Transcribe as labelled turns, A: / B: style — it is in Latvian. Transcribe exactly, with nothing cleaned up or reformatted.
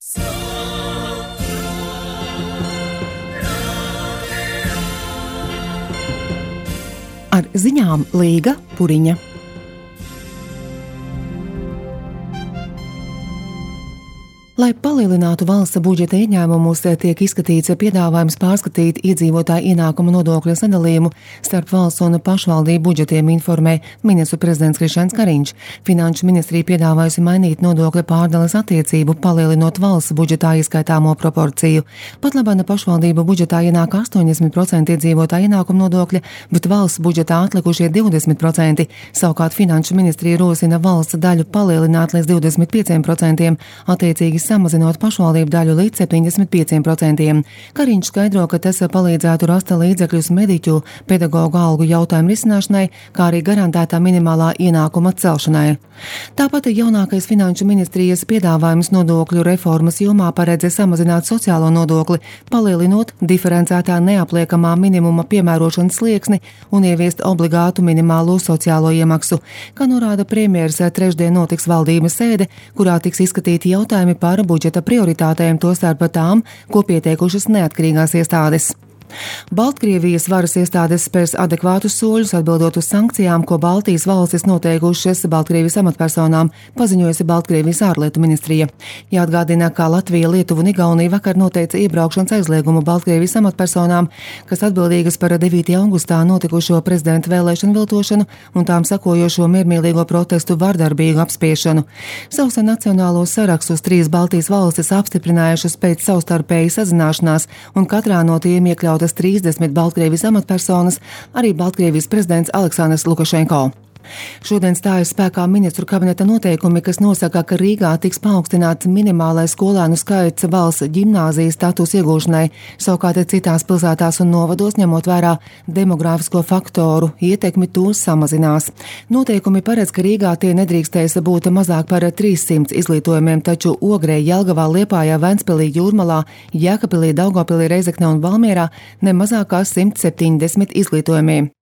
A: Ar ziņām Līga Puriņa. Lai palielinātu valsts budžeta ieņēmumus, tiek izskatīts piedāvājums pārskatīt iedzīvotāju ienākumu nodokļu sadalījumu starp valsts un pašvaldību budžetiem, informē ministru prezidents Krišjāns Kariņš. Finanšu ministrija piedāvājusi mainīt nodokļa pārdales attiecību, palielinot valsts budžetā ieskaitāmo proporciju. Pat labāk pašvaldību budžetā ienāk astoņdesmit procenti iedzīvotāju ienākumu nodokļa, bet valsts budžetā atlikušie divdesmit procenti. Savukārt finanšu ministrija rosina valsts daļu palielināt līdz divdesmit pieciem procentiem, attiecīgi samazinot pašvaldību daļu līdz septiņdesmit pieciem procentiem. Kariņš skaidro, ka tas palīdzētu rast līdzekļus mediķu, pedagoģu algu jautājumu risināšanai, kā arī garantētā minimālā ienākuma celšanai. Tāpat jaunākais finanšu ministrijas piedāvājums nodokļu reformas jomā paredz samazināt sociālo nodokli, palielinot diferencētā neapliekamā minimuma piemērošanas slieksni un ieviest obligātu minimālo sociālo iemaksu. Kā norāda premjeras, trešdien notiks valdības sēde, kurā tiks izskatīti jautājumi par budžeta prioritātēm, tostarp tām, ko pieteikušas neatkarīgās iestādes. Baltkrievijas varas iestādes spērs adekvātus soļus atbildot uz sankcijām, ko Baltijas valstis noteikušas Baltkrievijas amatpersonām, paziņojusi Baltkrievijas ārlietu ministrija. Jāatgādina, ka Latvija, Lietuva un Igaunija vakar noteica iebraukšanas aizliegumu Baltkrievijas amatpersonām, kas atbildīgas par devītajā augustā notikušo prezidenta vēlēšanu viltošanu un tām sakojošo miermīlīgo protestu vardarbīgu apspiešanu. Savus nacionālos sarakstus trīs Baltijas valstis apstiprinājušas pēc savstarpēji sazināšanās, un katrā no tiem iekļaut trīsdesmit Baltkrievijas amatpersonas, arī Baltkrievijas prezidents Aleksandrs Lukašenko. Šodien stājas spēkā ministru kabineta noteikumi, kas nosaka, ka Rīgā tiks paaugstināts minimālais skolēnu skaits valsts ģimnāzijas status iegūšanai, savukārt citās pilsētās un novados, ņemot vērā demogrāfisko faktoru ietekmi, tos samazinās. Noteikumi paredz, ka Rīgā tie nedrīkstēs būt mazāk par trīssimts izglītojumiem, taču Ogrē, Jelgavā, Liepājā, Ventspilī, Jūrmalā, Jēkabpilī, Daugavpilī, Reizeknē un Valmierā ne mazāk kā simt septiņdesmit izglītojumiem.